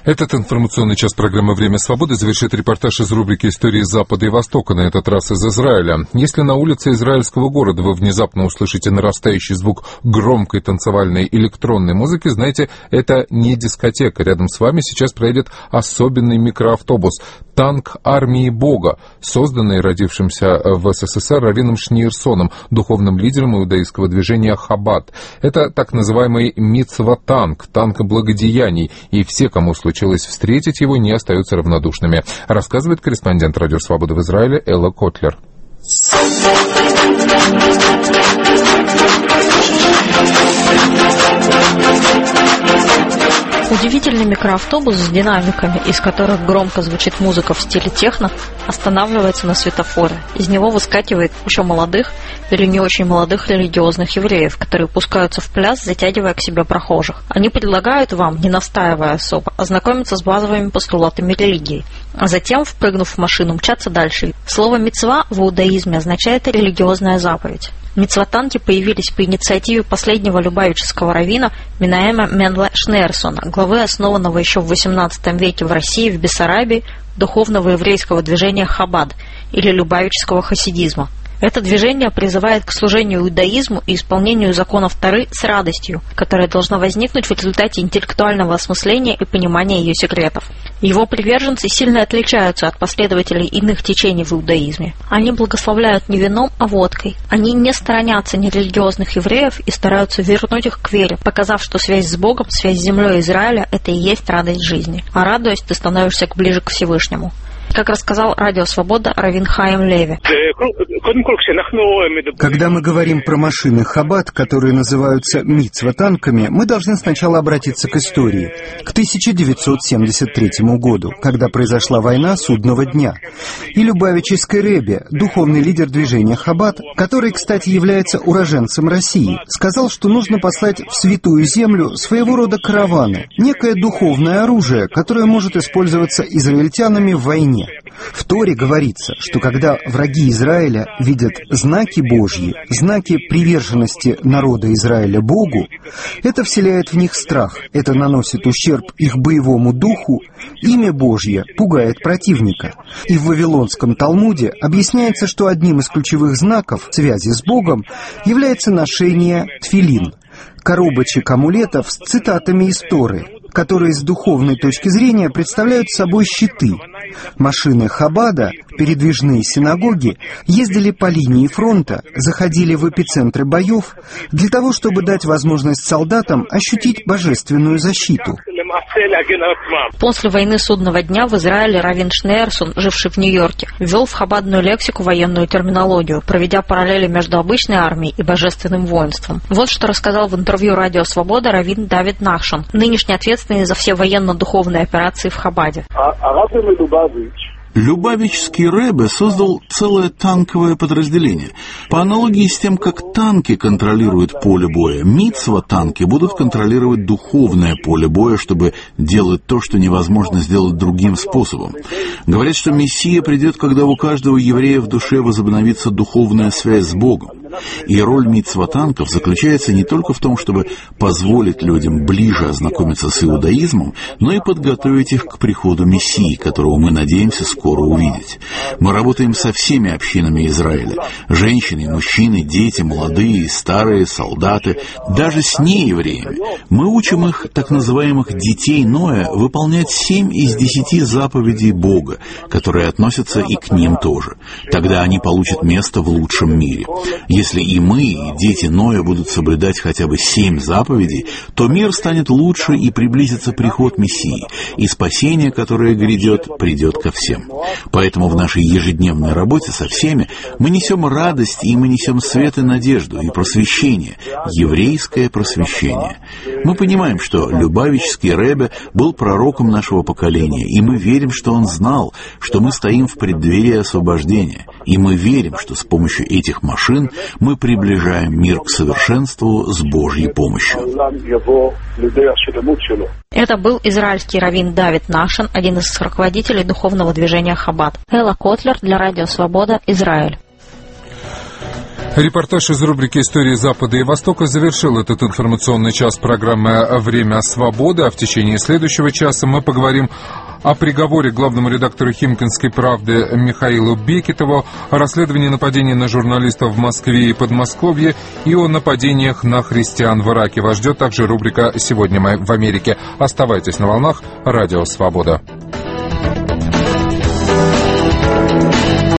Этот информационный час программы «Время свободы» завершит репортаж из рубрики «Истории Запада и Востока», на этот раз из Израиля. Если на улице израильского города вы внезапно услышите нарастающий звук громкой танцевальной электронной музыки, знаете, это не дискотека. Рядом с вами сейчас проедет особенный микроавтобус «Танк армии Бога», созданный родившимся в СССР раввином Шниерсоном, духовным лидером иудаистского движения Хабад. Это так называемый мицва-танк, танк благодеяний, и все, кому случилось встретить его, не остаются равнодушными, рассказывает корреспондент Радио Свободы в Израиле Элла Котлер. Удивительный микроавтобус с динамиками, из которых громко звучит музыка в стиле техно, останавливается на светофоре. Из него выскакивает еще молодых или не очень молодых религиозных евреев, которые пускаются в пляс, затягивая к себе прохожих. Они предлагают вам, не настаивая особо, ознакомиться с базовыми постулатами религии, а затем, впрыгнув в машину, мчаться дальше. Слово «мицва» в иудаизме означает религиозная заповедь. Мицва-танки появились по инициативе последнего любавического раввина Менаэма Менделя Шниерсона, главы основанного еще в XVIII веке в России, в Бессарабии, духовного еврейского движения Хабад или любавического хасидизма. Это движение призывает к служению иудаизму и исполнению законов Торы с радостью, которая должна возникнуть в результате интеллектуального осмысления и понимания ее секретов. Его приверженцы сильно отличаются от последователей иных течений в иудаизме. Они благословляют не вином, а водкой. Они не сторонятся нерелигиозных евреев и стараются вернуть их к вере, показав, что связь с Богом, связь с землей Израиля – это и есть радость жизни. А радуясь, ты становишься ближе к Всевышнему. Как рассказал Радио Свобода раввин Хаим Леви. Когда мы говорим про машины Хабад, которые называются мицва-танками, мы должны сначала обратиться к истории, к 1973 году, когда произошла война Судного дня. И Любавический Ребе, духовный лидер движения Хабад, который, кстати, является уроженцем России, сказал, что нужно послать в Святую Землю своего рода караваны, некое духовное оружие, которое может использоваться израильтянами в войне. В Торе говорится, что когда враги Израиля видят знаки Божьи, знаки приверженности народа Израиля Богу, это вселяет в них страх, это наносит ущерб их боевому духу, имя Божье пугает противника. И в Вавилонском Талмуде объясняется, что одним из ключевых знаков связи с Богом является ношение тфилин, коробочек амулетов с цитатами из Торы, которые с духовной точки зрения представляют собой щиты. Машины Хабада, передвижные синагоги, ездили по линии фронта, заходили в эпицентры боев для того, чтобы дать возможность солдатам ощутить божественную защиту. После войны Судного дня в Израиле раввин Шниерсон, живший в Нью-Йорке, ввел в хабадную лексику военную терминологию, проведя параллели между обычной армией и божественным воинством. Вот что рассказал в интервью Радио Свобода раввин Давид Нахшон, нынешний ответственный за все военно-духовные операции в Хабаде. Любавический Ребе создал целое танковое подразделение. По аналогии с тем, как танки контролируют поле боя, мицва-танки будут контролировать духовное поле боя, чтобы делать то, что невозможно сделать другим способом. Говорят, что Мессия придет, когда у каждого еврея в душе возобновится духовная связь с Богом. И роль мицва-танков заключается не только в том, чтобы позволить людям ближе ознакомиться с иудаизмом, но и подготовить их к приходу Мессии, которого мы надеемся скоро увидеть. Мы работаем со всеми общинами Израиля. Женщины, мужчины, дети, молодые, старые, солдаты, даже с неевреями. Мы учим их, так называемых детей Ноя, выполнять 7 из 10 заповедей Бога, которые относятся и к ним тоже. Тогда они получат место в лучшем мире. Если и мы, и дети Ноя будут соблюдать хотя бы 7 заповедей, то мир станет лучше и приблизится приход Мессии, и спасение, которое грядет, придет ко всем. Поэтому в нашей ежедневной работе со всеми мы несем радость, и мы несем свет и надежду, и просвещение, еврейское просвещение. Мы понимаем, что Любавический Ребе был пророком нашего поколения, и мы верим, что он знал, что мы стоим в преддверии освобождения, и мы верим, что с помощью этих машин мы приближаем мир к совершенству с Божьей помощью. Это был израильский раввин Давид Нахшон, один из руководителей духовного движения Хабад. Элла Котлер для Радио Свобода, Израиль. Репортаж из рубрики «Истории Запада и Востока» завершил этот информационный час программы «Время свободы». А в течение следующего часа мы поговорим о приговоре главному редактору «Химкинской правды» Михаилу Бекетову, о расследовании нападений на журналистов в Москве и Подмосковье и о нападениях на христиан в Ираке. Вас ждет также рубрика «Сегодня мы в Америке». Оставайтесь на волнах Радио Свобода.